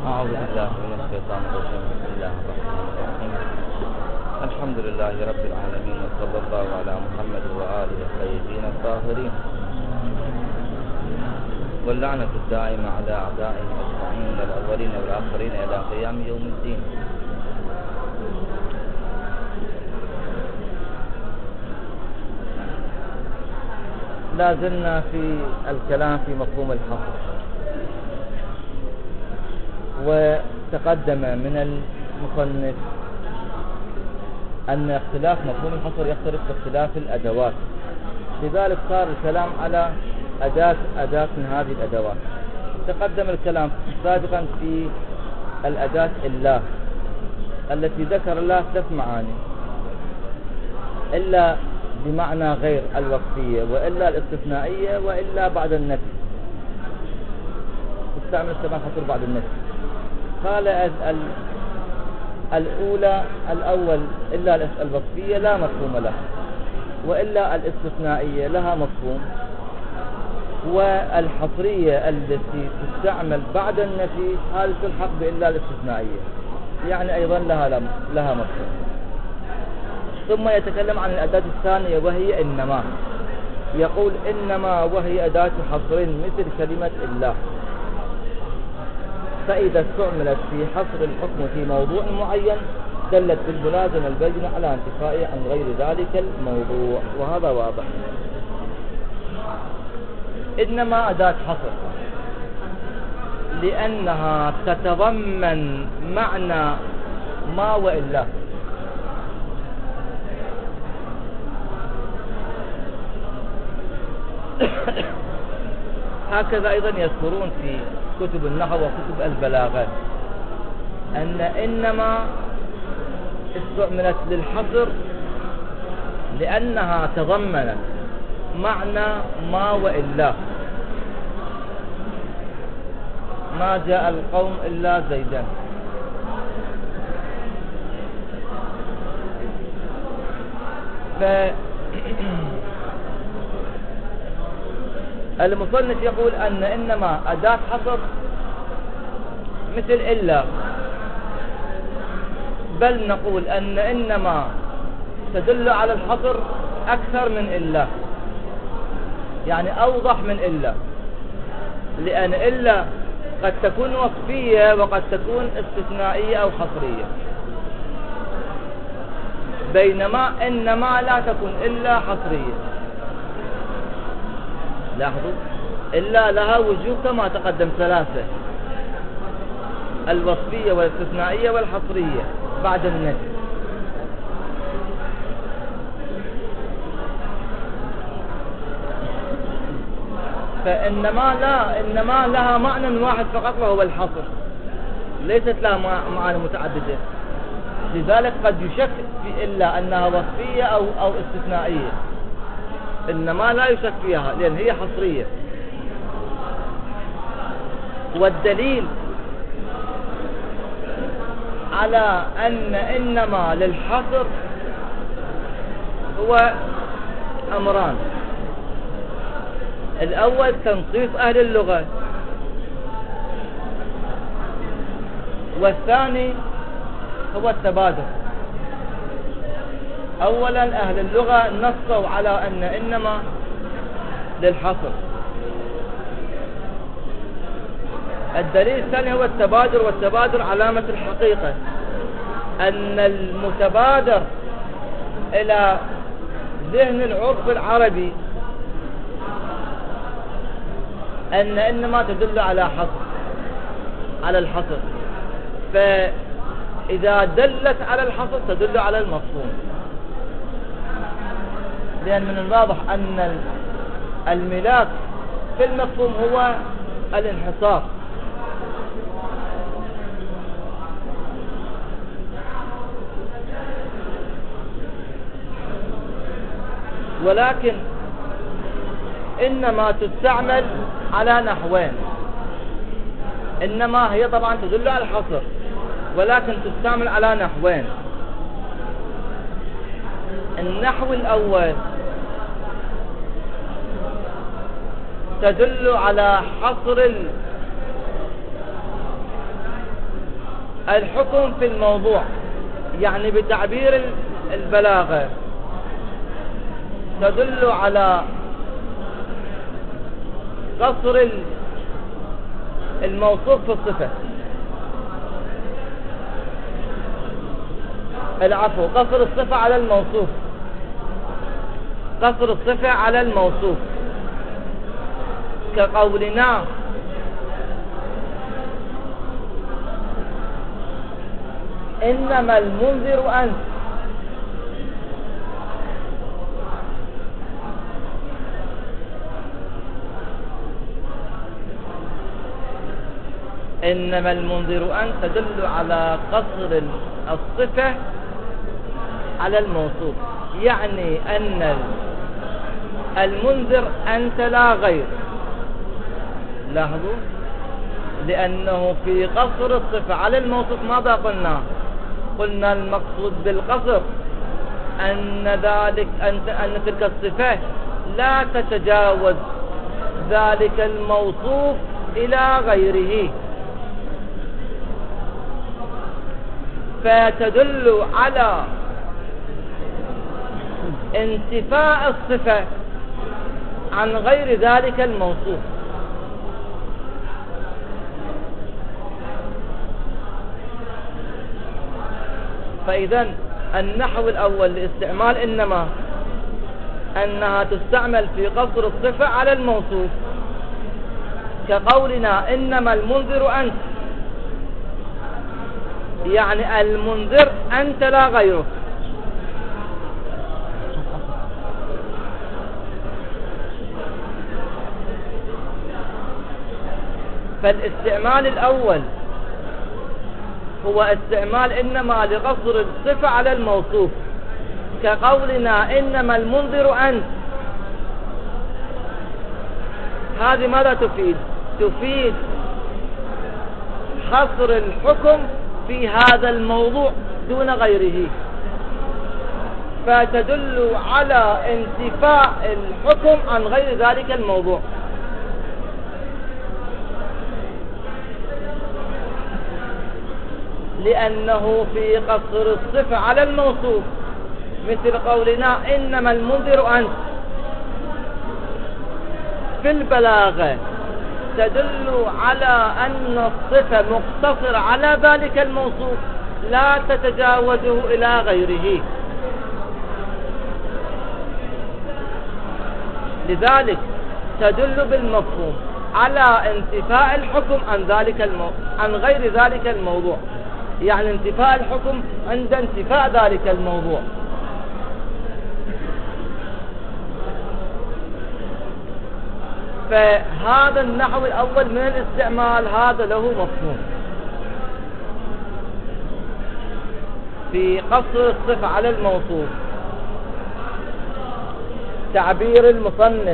أعوذ بالله من الشيطان الرجيم. بسم الله الرحمن الرحيم. الحمد لله رب العالمين، وصلى الله على محمد وآله الطيبين الطاهرين، واللعنة الدائمة على أعدائهم أجمعين من الأولين والآخرين إلى قيام يوم الدين. لا زلنا في الكلام في مفهوم الحصر، وتقدم من المصنف أن اختلاف مفهوم الحصر يختلف باختلاف الأدوات، لذلك صار الكلام على أداة من هذه الأدوات. تقدم الكلام سابقا في الأداة إلا التي ذكر الله 3 معاني: إلا بمعنى غير الوصفية، وإلا الاستثنائية، وإلا بعد النفي. استعمل استعمال حصر بعد النفي. قال الأول إلا الوصفية لا مفهوم لها، وإلا الاستثنائية لها مفهوم، والحصرية التي تستعمل بعد النفي هذه تلحق بإلا الاستثنائية، يعني أيضا لها مفهوم. ثم يتكلم عن الأداة الثانية وهي إنما، يقول إنما وهي أداة حصر مثل كلمة إلا، فإذا استعملت في حصر الحكم في موضوع معين دلت بالملازمة البينة على انتفائه عن غير ذلك الموضوع، وهذا واضح. إنما أداة حصر لأنها تتضمن معنى ما وإلا، هكذا أيضا يذكرون في كتب النحو وكتب البلاغة أن إنما استعملت للحصر لأنها تضمنت معنى ما وإلا. ما جاء القوم إلا زيدا، المصنف يقول أن إنما أداة حصر مثل إلا، بل نقول أن إنما تدل على الحصر أكثر من إلا، يعني أوضح من إلا، لأن إلا قد تكون وصفية وقد تكون استثنائية أو حصرية، بينما إنما لا تكون إلا حصرية. لاحظوا، إلا لها وجوه كما تقدم 3: الوصفية والاستثنائية والحصرية بعد النفي. إنما لها معنى واحد فقط وهو الحصر، ليست لها معاني متعددة، لذلك قد يشك في إلا أنها وصفية أو استثنائية، إنما لا يشك فيها لأن هي حصرية. والدليل على أن إنما للحصر هو أمران: الأول تنصيص أهل اللغة، والثاني هو التبادر. أولا أهل اللغة نصوا على أن إنما للحصر. الدليل الثاني هو التبادر، والتبادر علامة الحقيقة، أن المتبادر إلى ذهن العرف العربي أن إنما تدل على الحصر، فإذا دلت على الحصر تدل على المفهوم، لأن من الواضح أن الملاك في المفهوم هو الانحصار. ولكن إنما تستعمل على نحوين: إنما هي طبعا تدل على الحصر، ولكن تستعمل على نحوين. النحو الأول تدل على حصر الحكم في الموضوع، يعني بتعبير البلاغة تدل على قصر الموصوف في الصفة، العفو، قصر الصفة على الموصوف، قصر الصفة على الموصوف، كقولنا إنما المنذر أنت. إنما المنذر أنت تدل على قصر الصفة على الموصوف، يعني أن المنذر أنت لا غير. لاحظوا، لأنه في قصر الصفة على الموصوف ماذا قلنا؟ قلنا المقصود بالقصر أن تلك الصفة لا تتجاوز ذلك الموصوف إلى غيره، فتدل على انتفاء الصفة عن غير ذلك الموصوف. فإذا النحو الأول لاستعمال إنما أنها تستعمل في قصر الصفة على الموصوف، كقولنا إنما المنذر أنت، يعني المنذر أنت لا غيرك. فالاستعمال الأول هو استعمال إنما لقصر الصفة على الموصوف، كقولنا إنما المنذر أنت. هذه ماذا تفيد؟ تفيد حصر الحكم في هذا الموضوع دون غيره، فتدل على انتفاء الحكم عن غير ذلك الموضوع. لأنه في قصر الصفة على الموصوف، مثل قولنا إنما المنذر أنت في البلاغة تدل على أن الصفة مقتصرة على ذلك الموصوف لا تتجاوزه إلى غيره. لذلك تدل بالمفهوم على انتفاء الحكم عن غير ذلك الموضوع، يعني انتفاء الحكم عند انتفاء ذلك الموضوع. فهذا النحو الأول من الاستعمال هذا له مفهوم في قصر الصفة على الموصوف. تعبير المصنف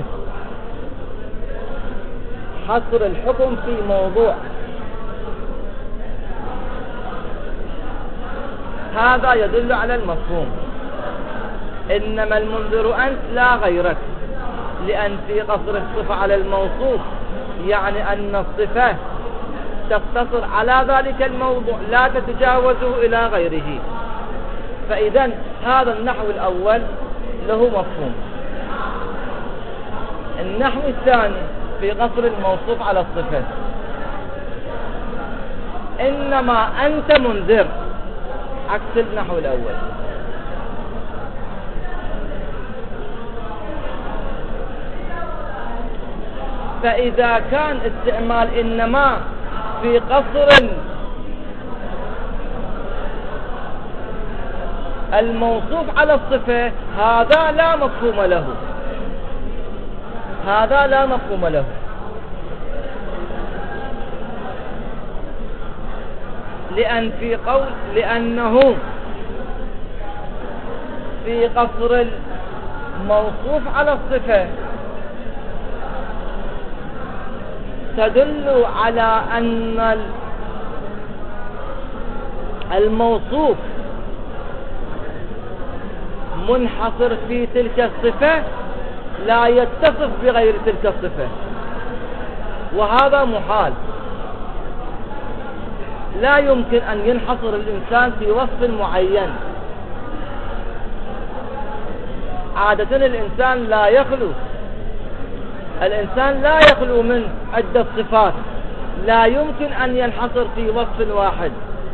حصر الحكم في موضوع، هذا يدل على المفهوم. إنما المنذر أنت لا غيرك، لأن في قصر الصفة على الموصوف يعني أن الصفة تقتصر على ذلك الموضوع لا تتجاوزه إلى غيره. فإذا هذا النحو الأول له مفهوم. النحو الثاني في قصر الموصوف على الصفة، إنما أنت منذر، عكس النحو الأول. فإذا كان استعمال إنما في قصر الموصوف على الصفة هذا لا مفهوم له، هذا لا مفهوم له. لأنه في قصر الموصوف على الصفة تدل على أن الموصوف منحصر في تلك الصفة لا يتصف بغير تلك الصفة، وهذا محال. لا يمكن أن ينحصر الإنسان في وصف معين. عادة الإنسان لا يخلو من عدة صفات، لا يمكن أن ينحصر في وصف واحد.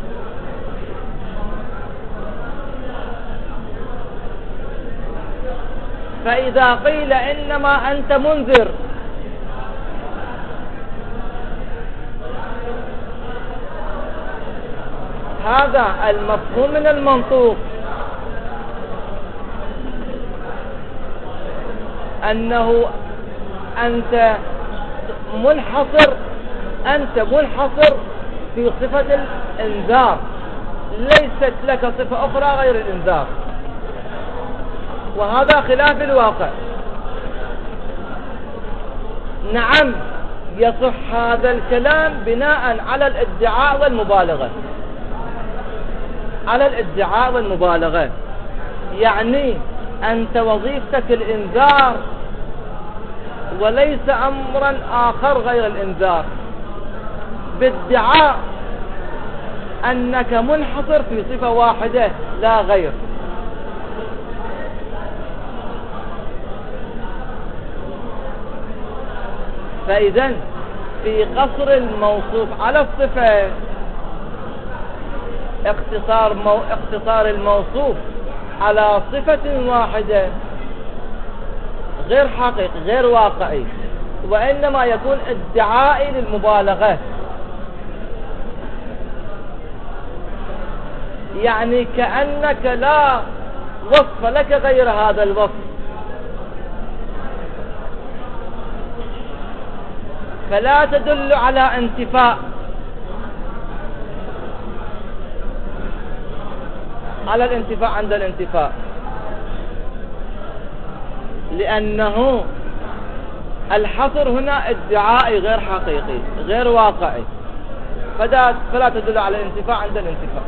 فإذا قيل إنما أنت منذر، هذا المفهوم من المنطوق أنه أنت منحصر في صفة الإنذار، ليست لك صفة أخرى غير الإنذار، وهذا خلاف الواقع. نعم، يصح هذا الكلام بناء على الادعاء والمبالغة. يعني أنت وظيفتك الإنذار وليس أمرا آخر غير الإنذار، بادعاء أنك منحصر في صفة واحدة لا غير. فإذن في قصر الموصوف على الصفة اقتصار الموصوف على صفة واحدة غير حقيقي غير واقعي، وإنما يكون ادعائي للمبالغة. يعني كأنك لا وصف لك غير هذا الوصف، فلا تدل على انتفاء، على الانتفاء عند الانتفاء، لأنه الحصر هنا ادعائي غير حقيقي غير واقعي، فلا تدل على الانتفاء عند الانتفاء.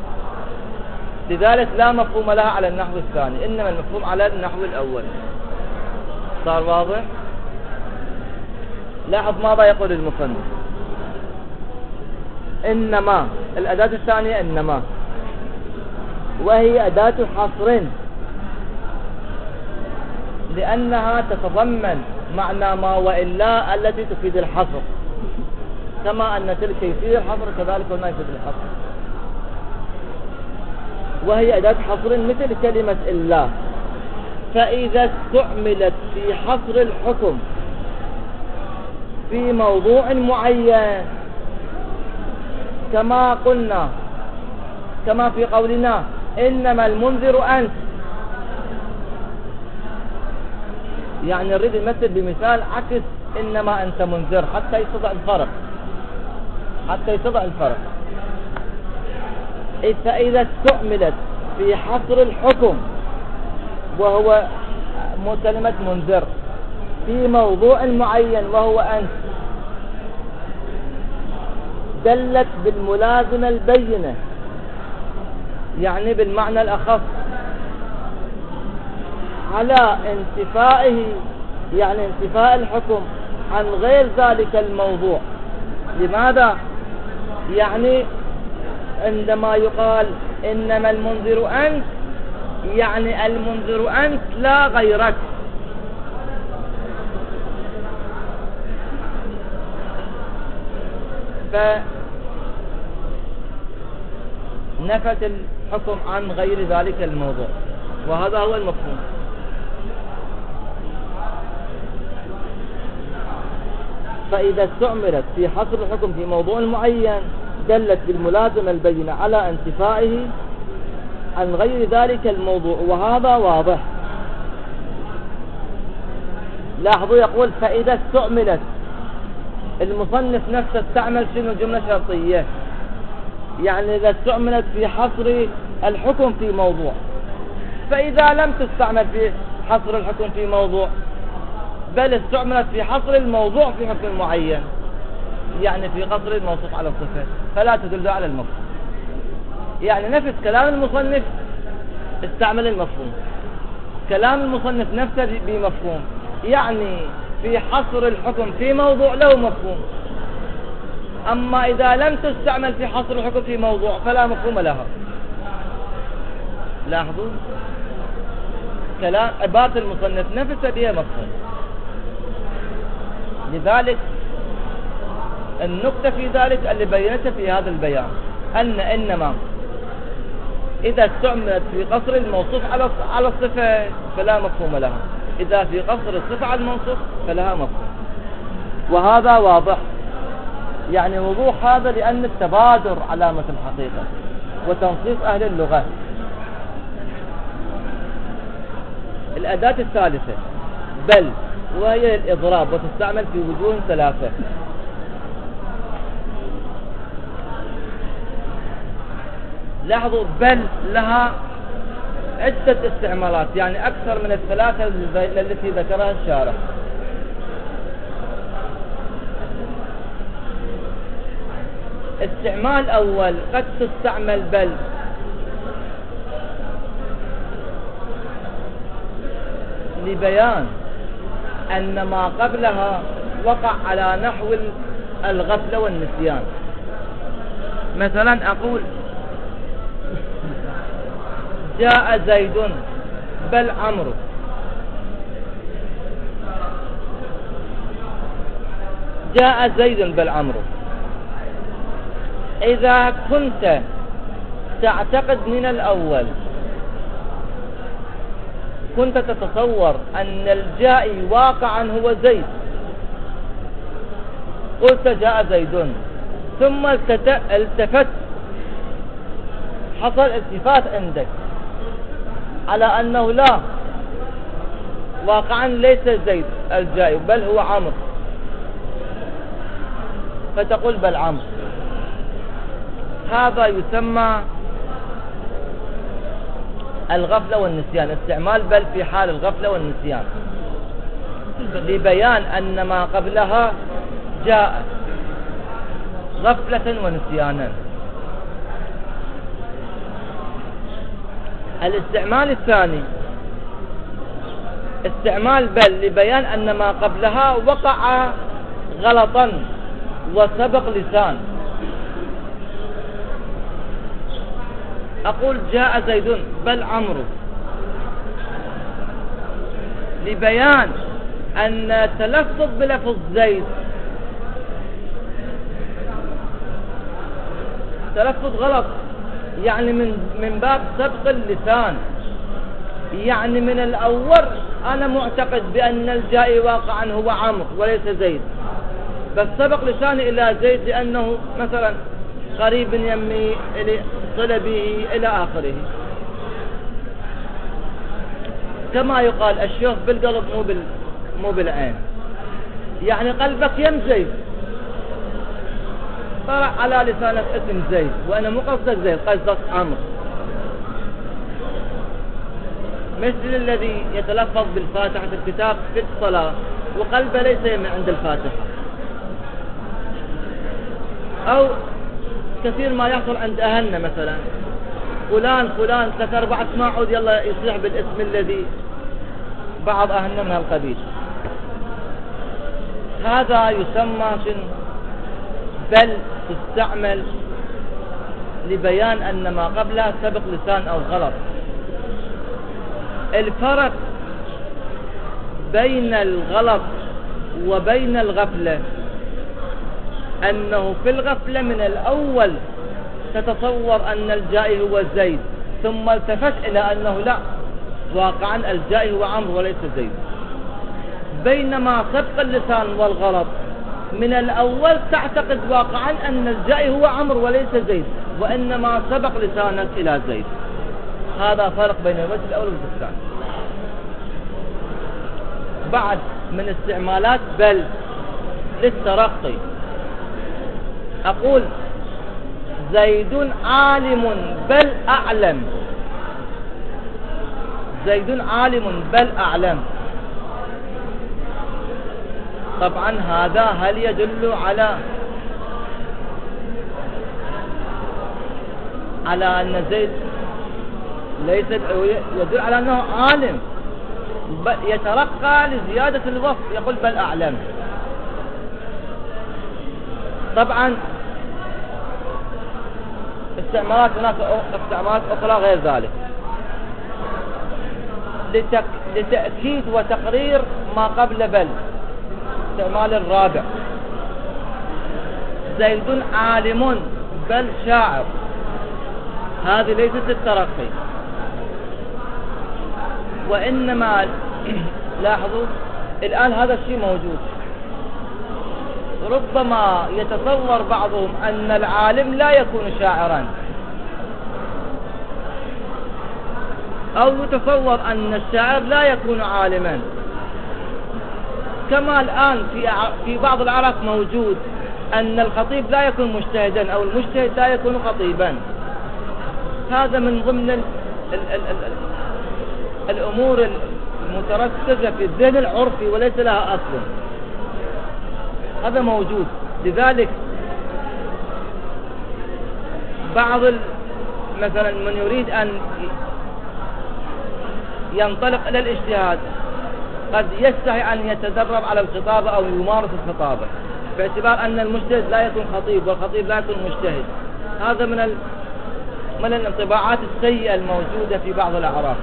لذلك لا مفهوم لها على النحو الثاني، إنما المفهوم على النحو الأول. صار واضح؟ لاحظ ماذا يقول المصنف. إنما الأداة الثانية إنما، وهي أداة حصر لأنها تتضمن معنى ما وإلا التي تفيد الحصر، كما أن تلك يفيد الحصر كذلك هنا يفيد الحصر. وهي أداة حصر مثل كلمة إلا، فإذا استعملت في حصر الحكم في موضوع معين، كما قلنا، كما في قولنا إنما المنذر أنت، يعني نريد نمثل بمثال عكس إنما أنت منذر حتى يتضح الفرق. فإذا استعملت في حصر الحكم وهو كلمة منذر في موضوع معين وهو أنت، دلت بالملازمة البينة، يعني بالمعنى الأخص، على انتفائه، يعني انتفاء الحكم عن غير ذلك الموضوع. لماذا؟ يعني عندما يقال إنما المنذر أنت، يعني المنذر أنت لا غيرك. فنفت الحكم عن غير ذلك الموضوع، وهذا هو المفهوم. فإذا استعملت في حصر الحكم في موضوع معين دلت بالملازمة البينة على انتفائه عن غير ذلك الموضوع، وهذا واضح. لاحظوا يقول فإذا استعملت، المصنف نفسه استعمل شنو؟ جملة شرطية، يعني إذا استعملت في حصر الحكم في موضوع. فإذا لم تستعمل في حصر الحكم في موضوع، بل استعملت في حصر الموضوع في حكم معين، يعني في قصر الموصوف على الصفة، فلا تدل على المفهوم. يعني نفس كلام المصنف استعمل المفهوم، كلام المصنف نفسه بمفهوم، يعني في حصر الحكم في موضوع له مفهوم، أما إذا لم تستعمل في حصر الحكم في موضوع فلا مفهوم لها. لاحظوا كلام عبارة المصنف نفسه بها مفهوم. لذلك النقطة في ذلك اللي بينتها في هذا البيان أن إنما إذا استعملت في قصر الموصوف على الصفة فلا مفهوم لها، إذا في قصر الصفة على الموصوف فلها مفهوم. وهذا واضح، يعني وضوح هذا لأن التبادر علامة الحقيقة وتنصيص أهل اللغة. الأداة الثالثة بل، وهي الإضراب، وتستعمل في وجوه ثلاثة. لاحظوا بل لها عدة استعمالات، يعني أكثر من الثلاثة التي ذكرها الشارح. استعمال أول قد تستعمل بل لبيان أن ما قبلها وقع على نحو الغفلة والنسيان. مثلا أقول جاء زيد بل عمرو. جاء زيد بل عمرو. إذا كنت تعتقد من الأول، كنت تتصور أن الجائي واقعا هو زيد، قلت جاء زيد، ثم التفت، حصل التفات عندك على أنه لا، واقعا ليس زيد الجائي بل هو عمرو، فتقول بل عمرو. هذا يسمى الغفلة والنسيان، استعمال بل في حال الغفلة والنسيان لبيان أن ما قبلها جاء غفلة ونسيانا. الاستعمال الثاني استعمال بل لبيان أن ما قبلها وقع غلطا وسبق لسان. أقول جاء زيد بل عمرو، لبيان أن تلفظ بلفظ زيد تلفظ غلط، يعني من باب سبق اللسان، يعني من الأول أنا معتقد بأن الجائي واقعا هو عمرو وليس زيد، بس سبق لساني إلى زيد لأنه مثلا قريب يمي صل به إلى آخره. كما يقال الشوف بالقلب مو بالعين، يعني قلبك يم زيد، طلع على لسانك اسم زيد وأنا مو قصدك زيد، قصدك عمرو. مثل الذي يتلفظ بالفاتحة في الكتاب في الصلاة وقلبه ليس من عند الفاتحة. أو كثير ما يحصل عند أهلنا مثلا فلان 3-4 اسماء عود يلا يصيح بالاسم الذي بعض أهلنا من القبيل. هذا يسمى بل تستعمل لبيان أن ما قبلها سبق لسان أو غلط. الفرق بين الغلط وبين الغفلة أنه في الغفلة من الأول تتصور أن الجائي هو زيد، ثم التفت إلى أنه لا، واقعا الجائي هو عمرو وليس زيد. بينما سبق اللسان والغلط من الأول تعتقد واقعا أن الجائي هو عمرو وليس زيد، وإنما سبق لسانك إلى زيد. هذا فرق بين الوجه الأول والوجه الثاني. بعد من استعمالات بل للترقي، أقول زيد عالم بل أعلم. زيد عالم بل أعلم. طبعا هذا هل يدل على أن زيد ليس يدل على أنه عالم، يترقى لزيادة الوصف، يقول بل أعلم. طبعا استعمالات هناك استعمالات أخرى غير ذلك لتأكيد وتقرير ما قبل بل. استعمال الرابع: زيد عالم بل شاعر. هذه ليست الترقي، وإنما لاحظوا الآن هذا الشيء موجود. ربما يتصور بعضهم أن العالم لا يكون شاعرا، أو يتصور أن الشاعر لا يكون عالما، كما الآن في بعض العرب موجود أن الخطيب لا يكون مجتهدا أو المجتهد لا يكون خطيبا. هذا من ضمن الأمور المتركزة في الذهن العرفي وليس لها أصل. هذا موجود. لذلك بعض مثلا من يريد أن ينطلق إلى الاجتهاد قد يستحي أن يتدرب على الخطابة أو يمارس الخطابة، باعتبار أن المجتهد لا يكون خطيب والخطيب لا يكون مجتهد. هذا من الانطباعات السيئة الموجودة في بعض الأعراف.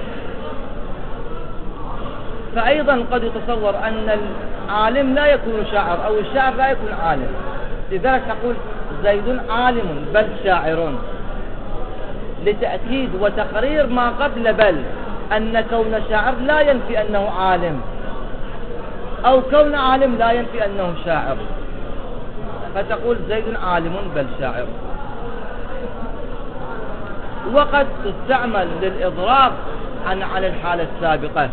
فأيضا قد يتصور أن العالم لا يكون شاعر أو الشاعر لا يكون عالم. لذلك نقول زيد عالم بل شاعر، لتأكيد وتقرير ما قبل بل، أن كون شاعر لا ينفي أنه عالم، أو كون عالم لا ينفي أنه شاعر. فتقول زيد عالم بل شاعر. وقد تستعمل للإضراب عن الحالة السابقة.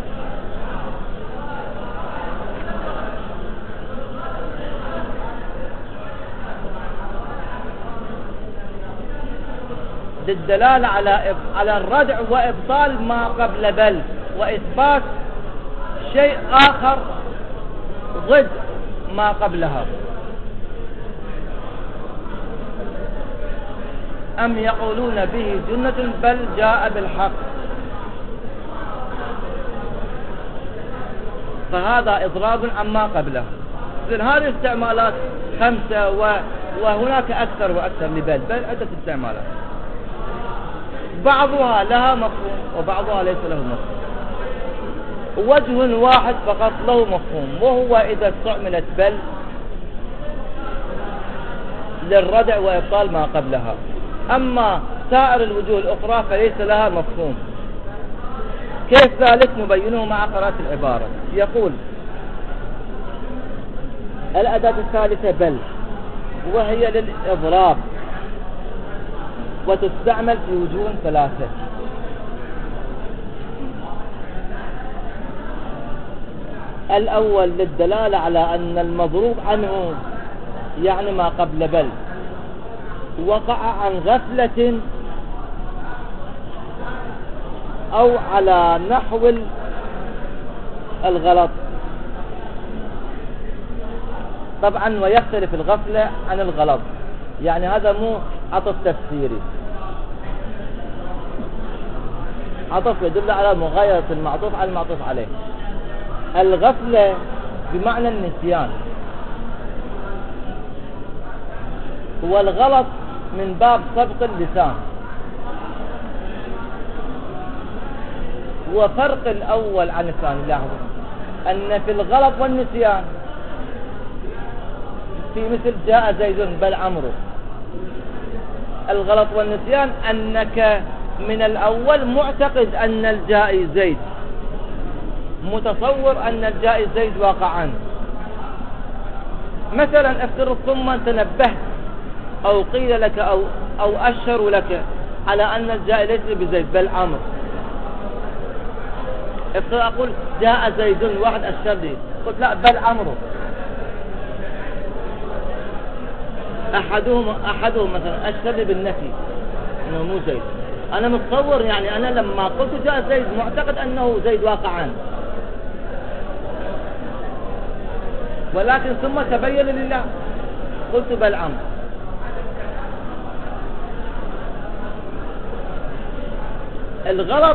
للدلالة على الردع وإبطال ما قبل بل، وإثبات شيء آخر ضد ما قبلها. أم يقولون به جنة بل جاء بالحق. فهذا إضراب عما قبله. إذن هذه استعمالات 5 وهناك أكثر وأكثر لبل، بل عدة استعمالات، بعضها لها مفهوم وبعضها ليس له مفهوم. وجه واحد فقط له مفهوم، وهو إذا استعملت بل للردع وإبطال ما قبلها. أما سائر الوجوه الأخرى فليس لها مفهوم. كيف ذلك نبينه مع قراءة العبارة. يقول: الأداة الثالثة بل، وهي للإضراب، وتستعمل في وجوه 3. الأول للدلالة على أن المضروب عنه يعني ما قبل بل وقع عن غفلة أو على نحو الغلط. طبعا ويختلف الغفلة عن الغلط، يعني هذا مو عطف تفسيري. عطف يدل على مغايرة المعطوف على المعطوف عليه. الغفلة بمعنى النسيان، والغلط من باب سبق اللسان. وفرق الأول عن الثاني. لاحظوا أن في الغلط والنسيان في مثل جاء زيد بل عمرو، الغلط والنسيان أنك من الأول معتقد أن الجائي زيد، متصور أن الجائي زيد واقعا. مثلا افترض ثم تنبهت أو قيل لك أو أشروا لك على أن الجائي ليس بزيد بل عمرو. افترض أقول جاء زيد، واحد أشر لي، قلت لا بل عمرو. أحدهم مثلا أشر لي بالنفي أنه مو زيد. أنا متصور، يعني أنا لما قلت جاء زيد معتقد أنه زيد واقعا، ولكن ثم تبين لله قلت بل عمرو. الغلط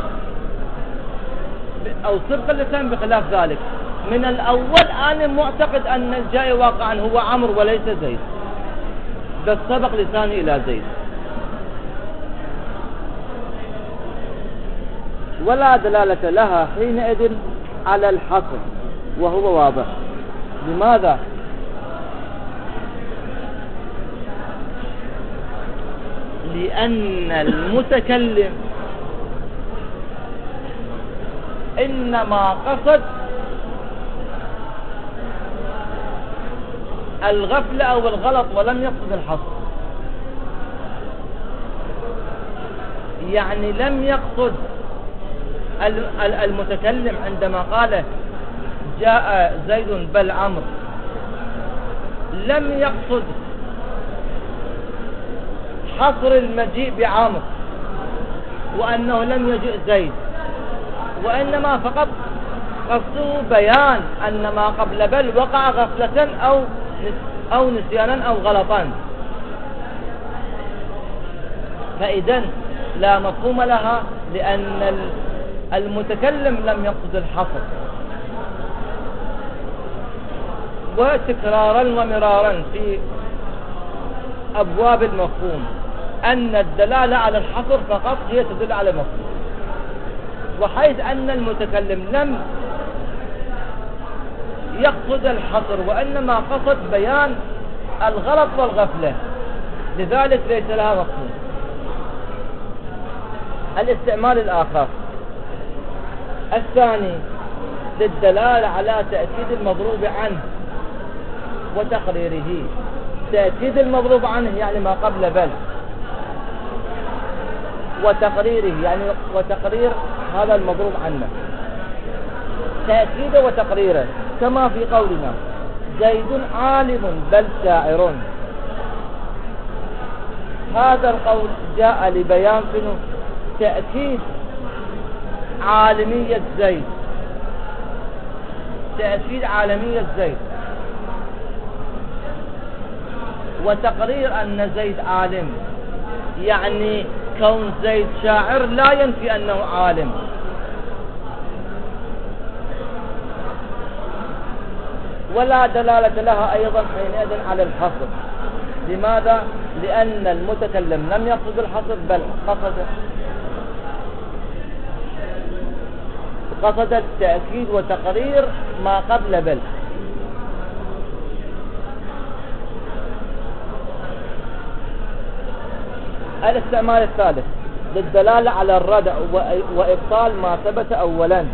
أو سبق اللسان بخلاف ذلك. من الأول أنا معتقد أن الجائي واقعا هو عمرو وليس زيد، بس سبق لساني إلى زيد. ولا دلالة لها حينئذ على الحصر وهو واضح. لماذا؟ لأن المتكلم إنما قصد الغفلة أو الغلط ولم يقصد الحصر. يعني لم يقصد المتكلم عندما قال جاء زيد بل عمرو، لم يقصد حصر المجيء بعمرو وأنه لم يجئ زيد، وإنما فقط قصده بيان أن ما قبل بل وقع غفلة أو نسيانا أو غلطا. فإذن لا مفهوم لها، لأن المتكلم لم يقصد الحصر. وتكرارا ومرارا في أبواب المفهوم أن الدلالة على الحصر فقط هي تدل على المفهوم، وحيث أن المتكلم لم يقصد الحصر وإنما قصد بيان الغلط والغفلة، لذلك ليس لها مفهوم. الاستعمال الآخر الثاني للدلالة على تأكيد المضروب عنه وتقريره. تأكيد المضروب عنه يعني ما قبل بل، وتقريره يعني وتقرير هذا المضروب عنه، تأكيده وتقريره، كما في قولنا زيد عالم بل شاعر. هذا القول جاء لبيان تأكيد عالمية زيد، تأكيد عالمية زيد، وتقرير أن زيد عالم. يعني كون زيد شاعر لا ينفي أنه عالم. ولا دلالة لها أيضا حينئذ على الحصر. لماذا؟ لأن المتكلم لم يقصد الحصر، بل قصد التأكيد وتقرير ما قبل بل. الاستعمال الثالث للدلالة على الردع وإبطال ما ثبت أولا،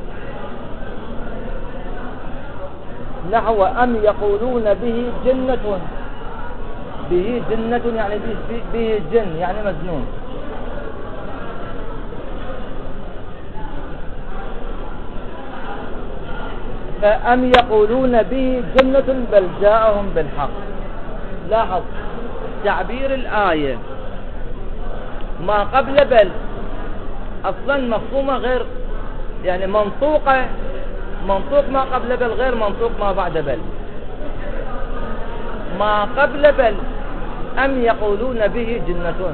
نحو أم يقولون به جنة. به جنة يعني به جن يعني مجنون. فأم يقولون به جنة بل جاءهم بالحق. لاحظ تعبير الآية ما قبل بل أصلا مفهومة غير، يعني منطوق ما قبل بل غير منطوق ما بعد بل. ما قبل بل أم يقولون به جنة،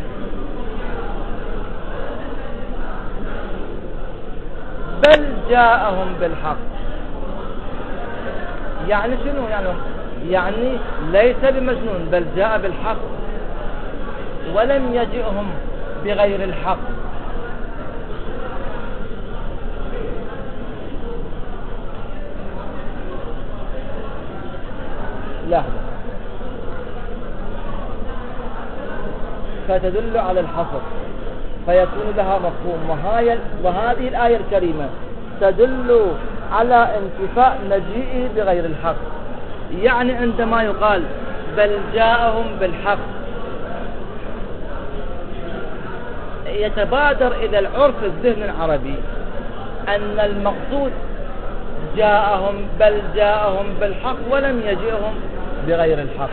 بل جاءهم بالحق. يعني شنو؟ يعني ليس بمجنون بل جاء بالحق، ولم يجئهم بغير الحق. لا، فتدل على الحصر فيكون لها مفهوم. وهذه الآية الكريمة تدل على انتفاء مجيئه بغير الحق. يعني عندما يقال بل جاءهم بالحق يتبادر إلى العرف الذهن العربي أن المقصود جاءهم بل جاءهم بالحق ولم يجئهم بغير الحق.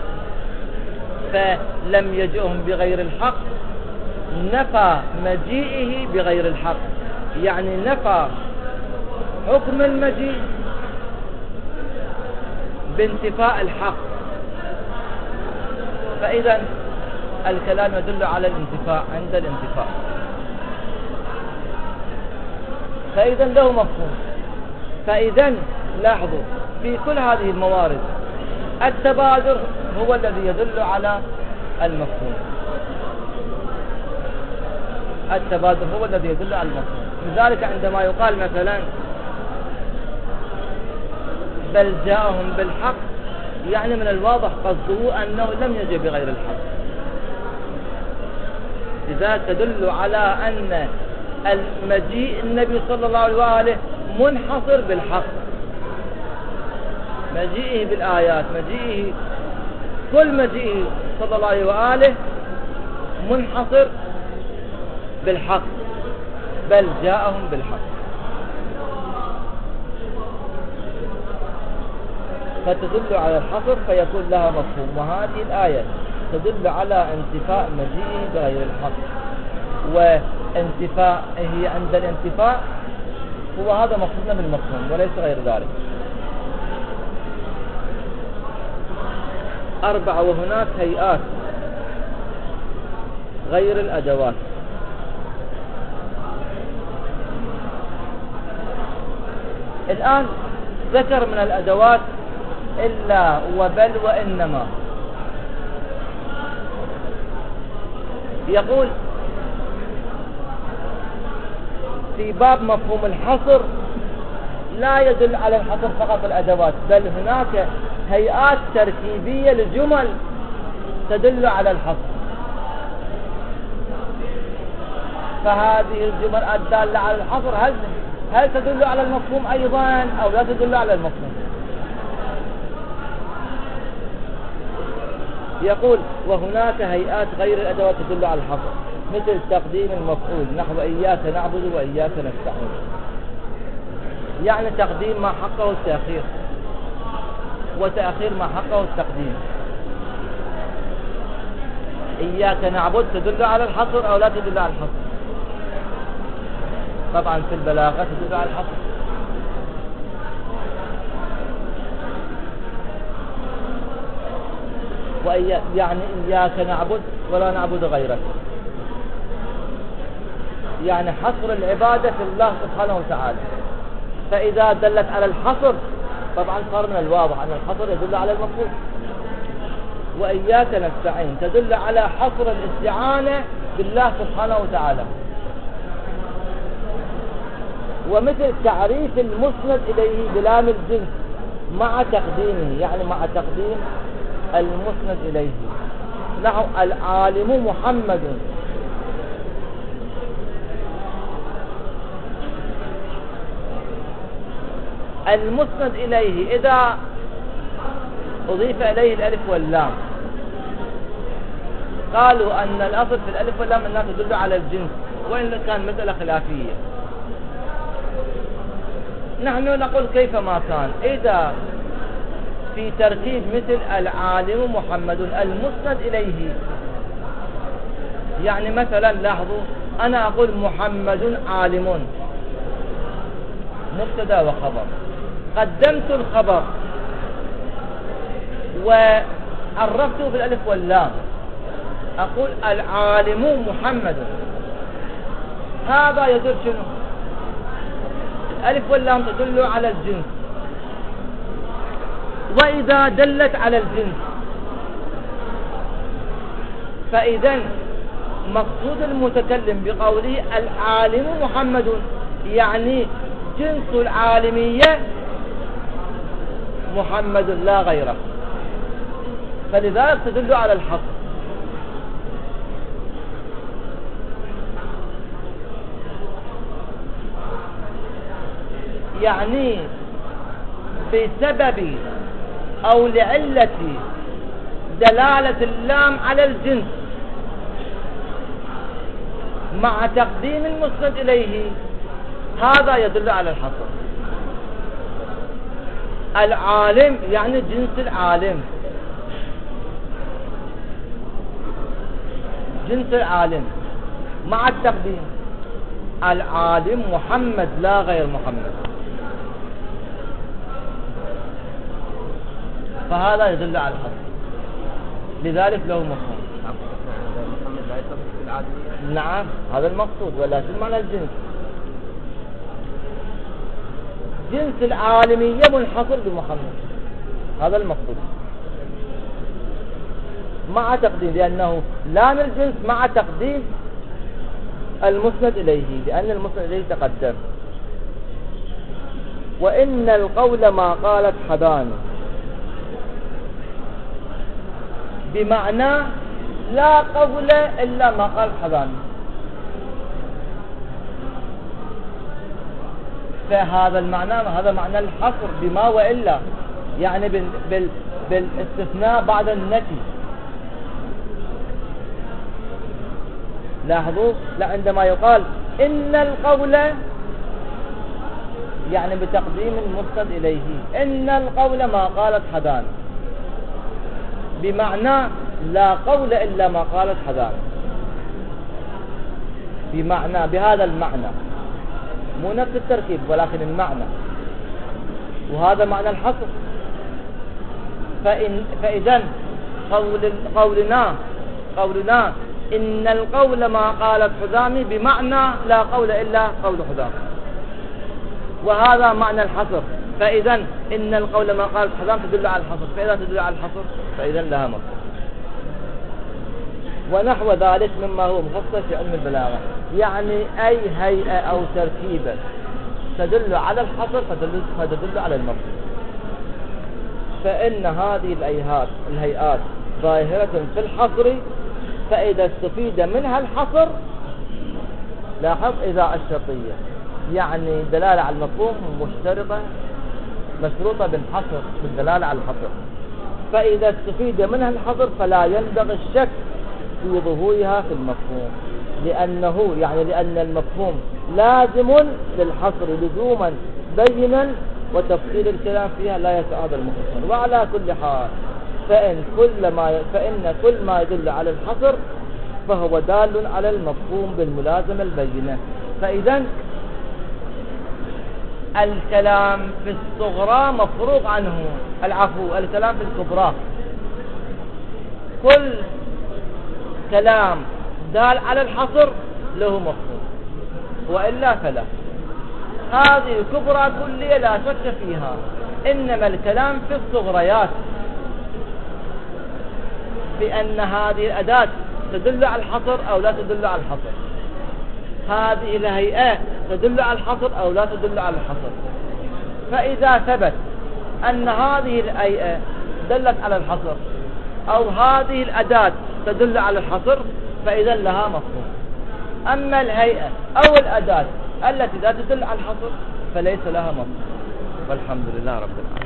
فلم يجئهم بغير الحق نفى مجيئه بغير الحق، يعني نفى حكم المجيء بانتفاء الحق. فإذا الكلام يدل على الانتفاء عند الانتفاء، فإذا له مفهوم. فإذا لاحظوا في كل هذه الموارد التبادر هو الذي يدل على المفهوم. التبادل هو الذي يدل على المفهوم. لذلك عندما يقال مثلا بل جاءهم بالحق، يعني من الواضح قصده أنه لم يجي بغير الحق. لذلك تدل على أن المجيء النبي صلى الله عليه وآله منحصر بالحق، مجيئه بالآيات، مجيئه كل مجيئه صلى الله عليه وآله منحصر بالحق، بل جاءهم بالحق. فتدل على الحصر فيكون لها مفهوم. وهذه الآية تدل على انتفاء مجيئه بغير الحق، وانتفاء هي عند الانتفاء هو هذا مقصودنا بالمفهوم وليس غير ذلك. 4 وهناك هيئات غير الأدوات. الآن ذكر من الأدوات إلا وبل وإنما. يقول في باب مفهوم الحصر لا يدل على الحصر فقط الأدوات، بل هناك هيئات تركيبية لجمل تدل على الحصر. فهذه الجمل الدالة على الحصر هل تدل على المفهوم أيضا أو لا تدل على المفهوم؟ يقول وهناك هيئات غير الأدوات تدل على الحصر، مثل تقديم المفعول نحو إياك نعبد وإياك نستعين، يعني تقديم ما حقه التأخير وتأخير ما حقه التقديم. إياك نعبد تدل على الحصر أو لا تدل على الحصر؟ طبعا في البلاغة تدل على الحصر. يعني إياك نعبد ولا نعبد غيرك، يعني حصر العبادة في الله سبحانه وتعالى. فإذا دلت على الحصر طبعا صار من الواضح أن الحصر يدل على المفهوم. وإياك نستعين تدل على حصر الاستعانة بالله سبحانه وتعالى. ومثل تعريف المسند إليه بلام الجنس مع تقديمه، يعني مع تقديم المسند إليه، نحو العالم محمد. المسند إليه إذا أضيف إليه الألف واللام قالوا أن الأصل في الألف واللام أنها تدل على الجنس، وإن كان مسألة خلافية. نحن نقول كيف ما كان، إذا في تركيب مثل العالم محمد المسند إليه، يعني مثلا لاحظوا أنا أقول محمد عالم مبتدا وخبر، قدمت الخبر وعرفته بالألف واللام، أقول العالم محمد، هذا يدل شنو؟ الألف واللام تدل على الجنس. وإذا دلت على الجنس فإذا مقصود المتكلم بقوله العالم محمد يعني جنس العالمية محمد لا غيره، فلذلك تدل على الحصر. يعني بسبب أو لعلة دلالة اللام على الجنس مع تقديم المسند إليه، هذا يدل على الحصر. العالم يعني جنس العالم، جنس العالم مع التقديم العالم محمد لا غير محمد، فهذا يدل على الحصر، لذلك له مفهوم. محمد لا يتصف بالعالمية. نعم هذا المقصود، ولكن معنى الجنس جنس العالمية منحصر بمحمد، هذا المقصود مع تقديم، لأنه لام الجنس مع تقديم المسند إليه، لأن المسند إليه تقدم. وإن القول ما قالت حدان، بمعنى لا قول إلا ما قال حدان. فهذا المعنى، هذا معنى الحصر بما وإلا، يعني بالاستثناء بعد النفي. لاحظوا، لا عندما يقال إن القول يعني بتقديم المسند إليه، إن القول ما قالت حدان، بمعنى لا قول إلا ما قالت حدان، بمعنى بهذا المعنى، مو نفس التركيب ولكن المعنى، وهذا معنى الحصر. فإذن قولنا إن القول ما قالت حذامي، بمعنى لا قول إلا قول حذام، وهذا معنى الحصر. فإذن إن القول ما قالت حذام تدل على الحصر، فإذا تدل على الحصر فإذن لها مصدر. ونحو ذلك مما هو مخصص في علم البلاغة، يعني أي هيئة أو تركيبة تدل على الحصر فتدل على المفصل. فإن هذه الهيئات ظاهرة في الحصر، فإذا استفيد منها الحصر، لاحظ إذا الشرطية يعني دلالة على المفهوم مشروطة بالحصر، بالدلالة على الحصر، فإذا استفيد منها الحصر فلا ينبغي الشك في ظهورها في المفهوم، لأن المفهوم لازم للحصر لزوما بينا، وتفصيل الكلام فيها لا يتعاضى المختصر. وعلى كل حال فإن كل ما يدل على الحصر فهو دال على المفهوم بالملازمة البينة. فإذا الكلام في الصغرى مفروغ عنه، الكلام في الكبرى، كل كلام دال على الحصر له مفهوم، وإلا فلا. هذه الكبرى كلية لا شك فيها، إنما الكلام في الصغريات، بأن هذه الأداة تدل على الحصر أو لا تدل على الحصر، هذه الهيئة تدل على الحصر أو لا تدل على الحصر. فإذا ثبت أن هذه الهيئة دلت على الحصر أو هذه الأداة تدل على الحصر فإذا لها مفهوم. أما الهيئة أو الأداة التي لا تدل على الحصر فليس لها مفهوم. والحمد لله رب العالمين.